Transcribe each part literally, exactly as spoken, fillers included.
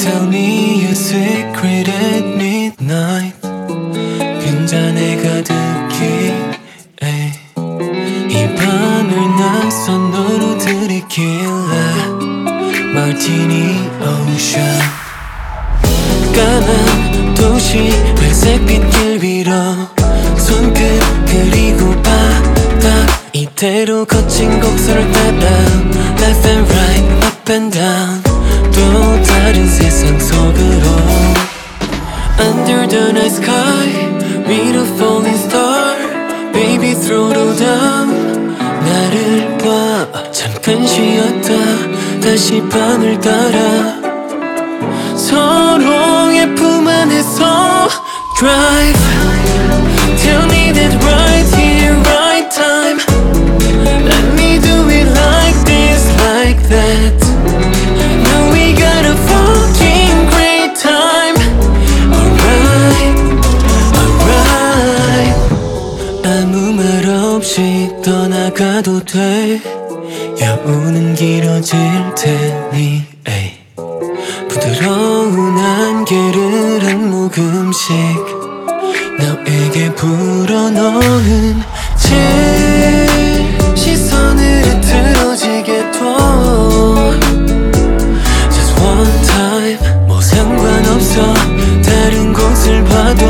Tell me a secret at midnight. 빈잔에 가득히 에이. 이 밤을 낯선 너로 들이킬래 마티니 오션. 까만 도시 회색빛 길 위로 손끝 그리고 바닥 이대로 거친 곡선을 따라 Left and right, up and down 또 다른 세상 속으로 Under the night sky Meet a falling star Baby throttle down 나를 봐 잠깐 쉬었다 다시 밤을 따라 서로의 품 안에서 Drive Tell me that right here, right time Let me do it like this, like that Now we got a fucking great time Alright, alright 아무 말 없이 떠나가도 돼 여우는 길어질 테니 에이. 부드러운 안개를 한 모금씩 너에게 불어넣은 채 시선을 흐트러지게 둬 Just one time 뭐 상관없어 다른 곳을 봐도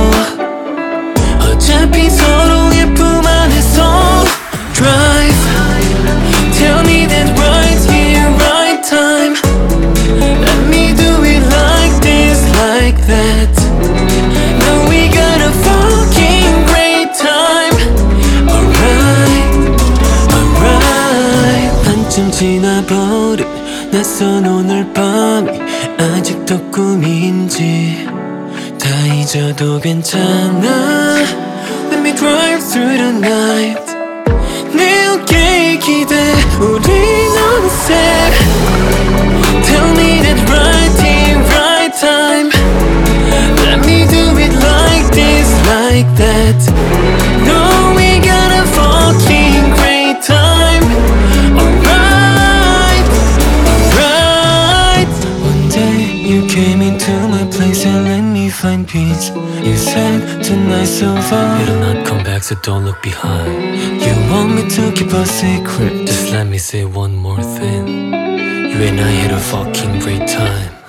어차피 서로의 품 안에서 Drive Tell me that right here right time Let me do it like this like that Now we got a fucking great time Alright alright 한쯤 지나버린 낯선 오늘 밤이 아직도 꿈인지 다 잊어도 괜찮아 Let me drive through the night 내 어깨에 기대 우린 어느새 Tell me that right here right time Let me do it like this like that No we got a fucking great time Alright alright One day you came into my place and let me find peace You said tonight's so far It'll not come back so don't look behind You want me to keep a secret Just let me say one more thing You and I had a fucking great time